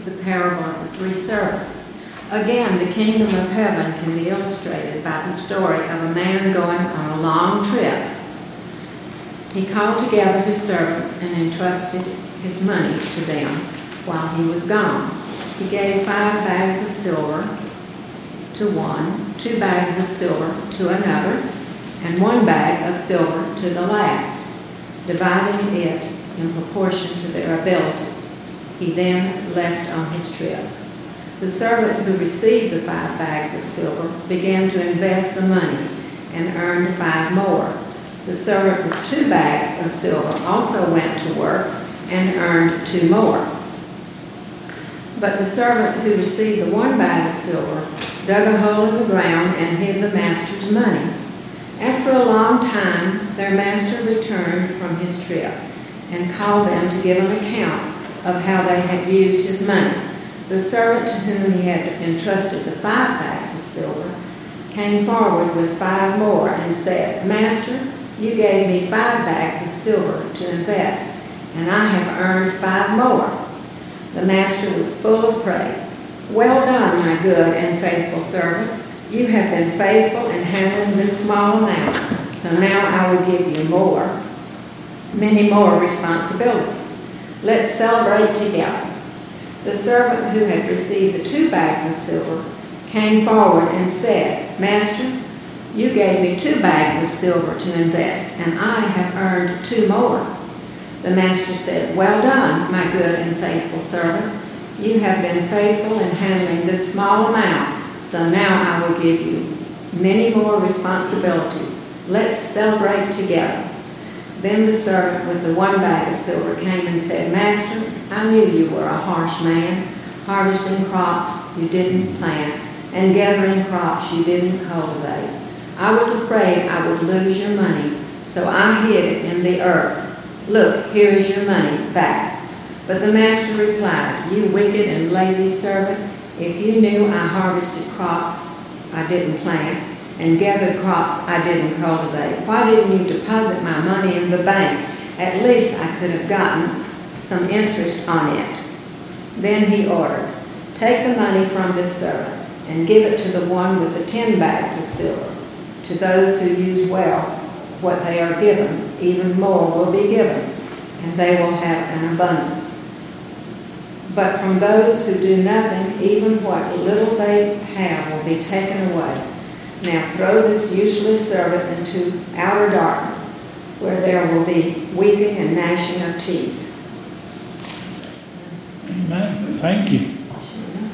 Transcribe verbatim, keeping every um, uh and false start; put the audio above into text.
is the parable of the three servants. Again, the kingdom of heaven can be illustrated by the story of a man going on a long trip. He called together his servants and entrusted his money to them while he was gone. He gave five bags of silver to one, two bags of silver to another, and one bag of silver to the last, dividing it in proportion to their abilities. He then left on his trip. The servant who received the five bags of silver began to invest the money and earned five more. The servant with two bags of silver also went to work and earned two more. But the servant who received the one bag of silver dug a hole in the ground and hid the master's money. After a long time, their master returned from his trip and called them to give an account of how they had used his money. The servant to whom he had entrusted the five bags of silver came forward with five more and said, "Master, you gave me five bags of silver to invest, and I have earned five more." The master was full of praise. "Well done, my good and faithful servant. You have been faithful in handling this small amount, so now I will give you more, many more responsibilities. Let's celebrate together." The servant who had received the two bags of silver came forward and said, "Master, you gave me two bags of silver to invest, and I have earned two more." The master said, "Well done, my good and faithful servant. You have been faithful in handling this small amount, so now I will give you many more responsibilities. Let's celebrate together." Then the servant with the one bag of silver came and said, "Master, I knew you were a harsh man, harvesting crops you didn't plant and gathering crops you didn't cultivate. I was afraid I would lose your money, so I hid it in the earth. Look, here is your money back." But the master replied, "You wicked and lazy servant, if you knew I harvested crops I didn't plant and gathered crops I didn't cultivate, why didn't you deposit my money in the bank? At least I could have gotten some interest on it." Then he ordered, "Take the money from this servant and give it to the one with the ten bags of silver. To those who use well what they are given, even more will be given, and they will have an abundance. But from those who do nothing, even what little they have will be taken away. Now throw this useless servant into outer darkness, where there will be weeping and gnashing of teeth." Amen. Thank you.